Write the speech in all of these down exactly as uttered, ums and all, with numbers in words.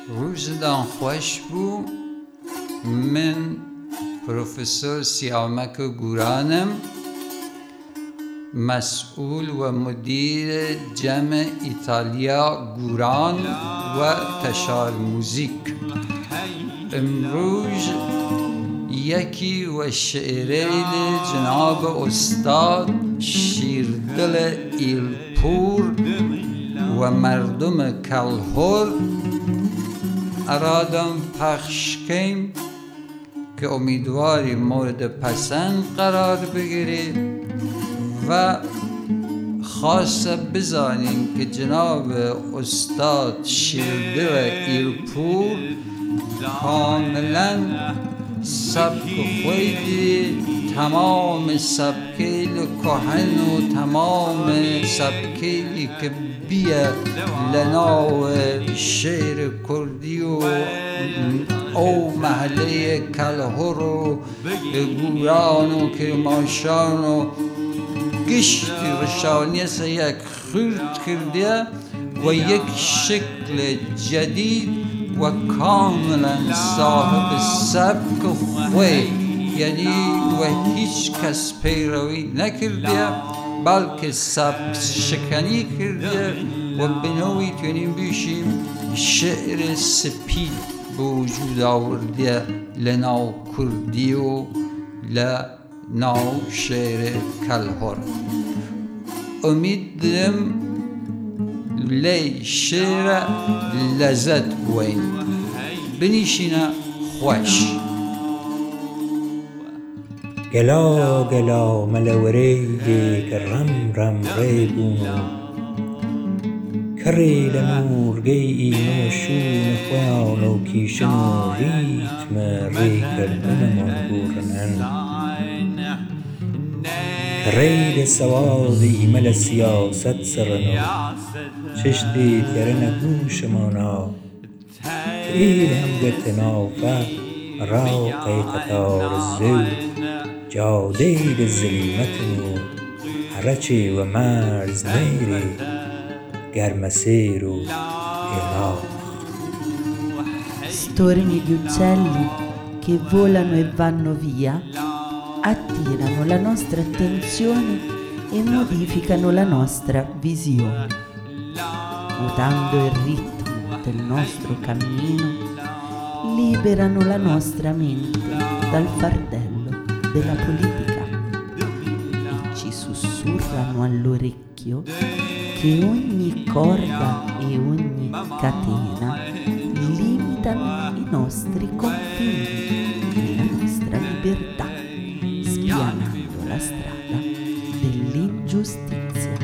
روزدان خوش بو. من پروفسور سیامک گورانم، مسئول و مدیر جمع ایتالیا گوران و تشار موزیک. امروز یکی و شعریل جناب استاد شیردل ایلپور و مردم کلهر ارادم پخش کیم که امیدواری مورد پسند قرار بگیرید و خاصه بزانیم که جناب استاد شیردل ایلپور کاملا سبک خویدی تمام سبکیل کهن و تمام سبکیلی که بیه لناو شعر کردی و او محله کلهر و گوران و کرمانشان و گشتی رشانی سه یک خورد کرده و یک شکل جدید و کاملا صاحب سبک خوی، یعنی و هیچ کس پیروی نکرده بلکه سبک شکنی کرده و به نوعی تونیم بیشیم شعر سپید به وجود آورده لناو کردی و لناو شعر کلهر. امید دارم لی شعر لذت بوین بنیشینه خوش. گلا گلا ملوریدی که رم رم ریبونو کری لنورگی اینو شون خویانو کیشنو ریتم ری کردن منگورنن رید سوادی مل سیاست سرنو چشتی تیرن گوش مانا تریل هم گتنافه راقی قطار الزو جادید زلیمتنو هرچی و مرز میری گرمسیر و اینا. Stormi di uccelli che volano e vanno via attirano la nostra attenzione e modificano la nostra visione. Mutando il ritmo del nostro cammino, liberano la nostra mente dal fardello della politica e ci sussurrano all'orecchio che ogni corda e ogni catena limitano i nostri confini e la nostra libertà, spianando la strada dell'ingiustizia.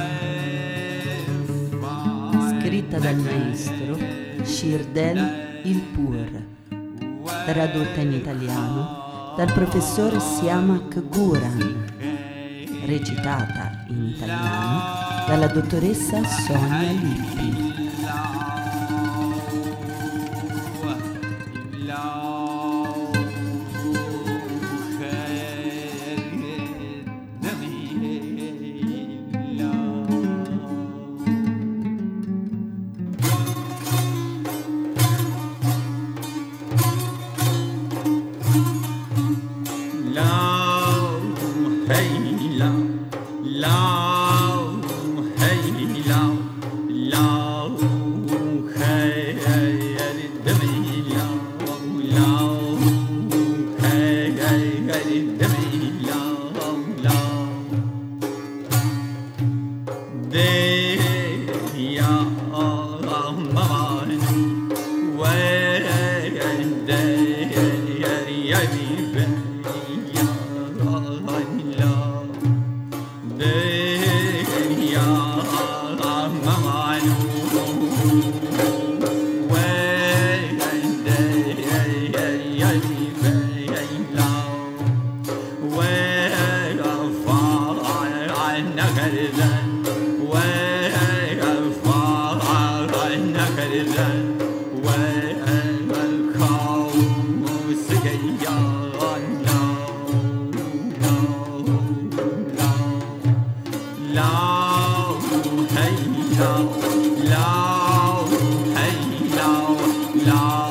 Scritta dal maestro Şirdel İlpur, tradotta in italiano dal professor Siamak Guran, recitata in italiano dalla dottoressa Sonia Lippi. لا